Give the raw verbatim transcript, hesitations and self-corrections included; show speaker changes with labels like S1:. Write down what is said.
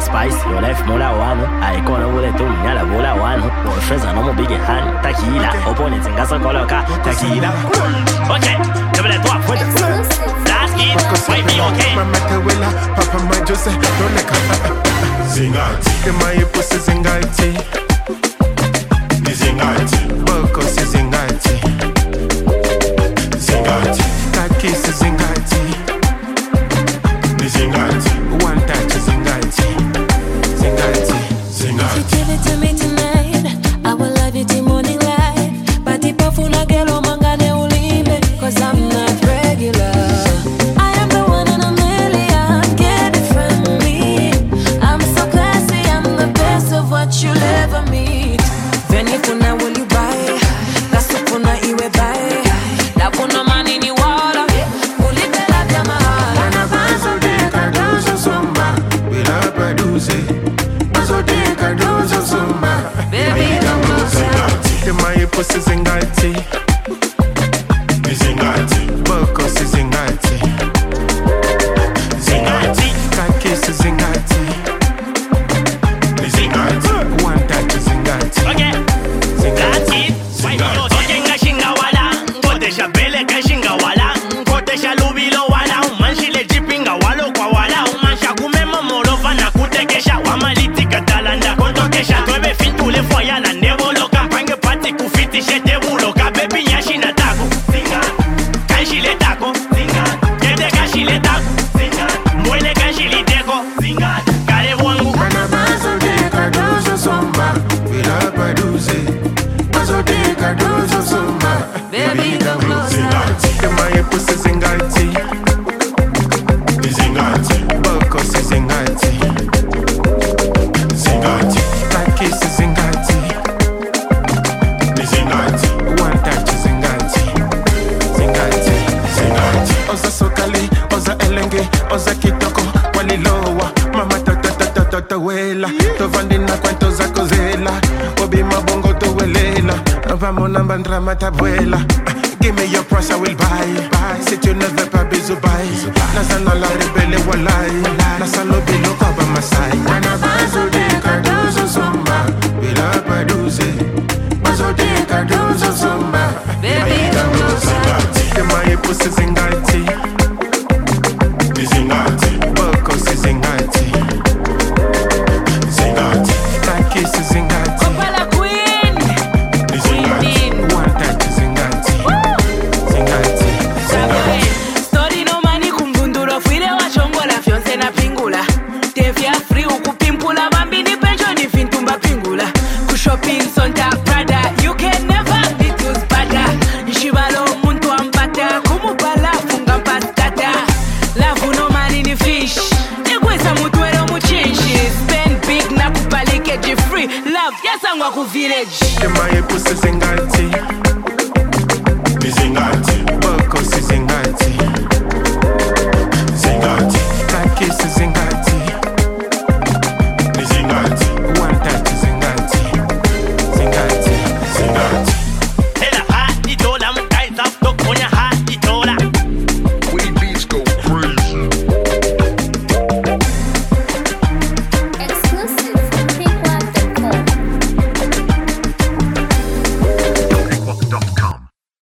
S1: Spice, your life mola wano. I call over to Yala Bola wano. Or friends are no more big hand. Tequila, opponents and gas coloca. Tequila. Okay, never let go for the last game. Might be okay.
S2: Papa, my Joseph, don't let her. Zingati, my pussy zingati. Zingati, Bocos is zingati. Zingati, Takis is zingati. Zingati, one touch is zingati. Zingati, zingati.
S3: If you give it to me tonight, I will love you till morning light. But if I feel like a mangane ulimbe, cause I'm not regular. I am the one in a million, get it from me. I'm so classy, I'm the best of what you'll ever meet. Veni kuna will you buy? Kasu kuna iwe buy. La kuna mani ni wala. Ulipe la vyama.
S2: Wana bazo deka dozo sumba. Wila paduze. Bazo deka dozo sumba.
S3: Baby, don't go
S2: zingati. My pussy zingati. Zingati. Bocos is zingati. Zingati. Takis is zingati. Zingati. One touch is zingati.
S1: Okay, that's it. Ojenga shinga wala, ngotesha bele ka shinga wala, ngotesha lubilo wala, umanshile jipinga walo kwa wala, umansha kumema morova na kutekesha, wamalitika talanda kontokesha, twebe fintule foya na nevolo kampange pati kufiti shete buloka, baby nyashi na tako, zinga, kanshile tako, zinga, kete kanshile tako, zinga, mwele kanshile teko, zinga, kare wangu.
S2: Wana bazo deka dozo sumba. Wila paduze. Bazo deka dozo sumba.
S3: Baby, don't go
S2: Zingati. My pussy zingati. Zingati. Bocos is zingati. Zingati. Takis is zingati. Zingati. One touch is zingati. Zingati. Zingati. Oza sokali, oza elenge, oza kitoko, walilowa. Mama tata tata tata wela. Tovandina kwanto za kozela. Obi mabongo to welela. Vamos na bandra matabuela. Give me your price, I will buy. buy. Si tu ne veux pas bisou buy. Nasana la rebelle walai. Nasalo bilo koba masai. Wana bazo de cardozo somba. Bila paduze. Bazo de cardozo somba.
S3: Baby, don't go
S2: zingati. My pussy zingati. Zingati. Bocos is zingati. Zingati. Takis is zingati.
S3: Opala queen. Queen.
S2: One touch is zingati. Zingati. Zingati.
S3: Story no mani kumgundura fuire wa chongo la fionse na pingula. Tevia free ukupimpula bambini penjo ni fintumba pingula. Kushoping sonta Prada. You can never be too spada. Nshibalo muntu ambata. Kumupala funga pastata. Lavu no mani ni fish. Negweza mutuero muchinshi. Spend big na kupalike ji free. Love yasangwa ku village.
S2: My pussy zingati. Zingati. Bocos is zingati.